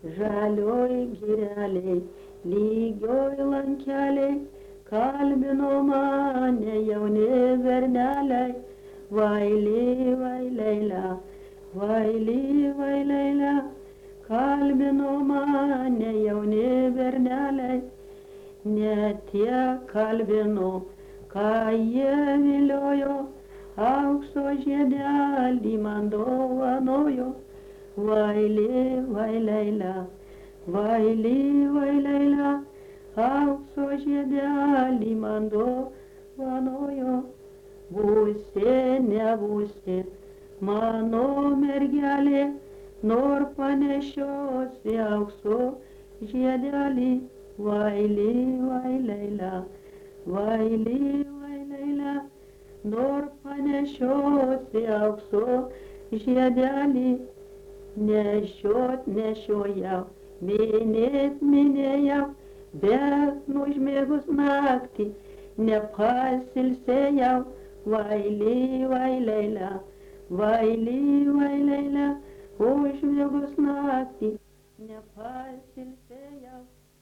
žalioj girelėj, lygioj lankelėj, kalbino mane jauni berneliai, vaily, vaileila, vaily, vaileila, kalbino mane jauni berneliai, ne tie kalbino, ką jie viliojo, aukso žiedelį man dovanojo, vaily, vaileila, vaily, vaileila, aukso žiedelį man dovanojo. Būsi, nebūsi, mano mergelė, nor panešiosi aukso žiedelį, vaily, vaileila, vaily, vaileila, nor panešiosi aukso žiedelį, nešiot nešiojau, minėt minėjau, bet užmiegus naktį nepasilsėjau, vaily, vaileila, vaily, vaileila, užmiegus naktį nepasilsėjau.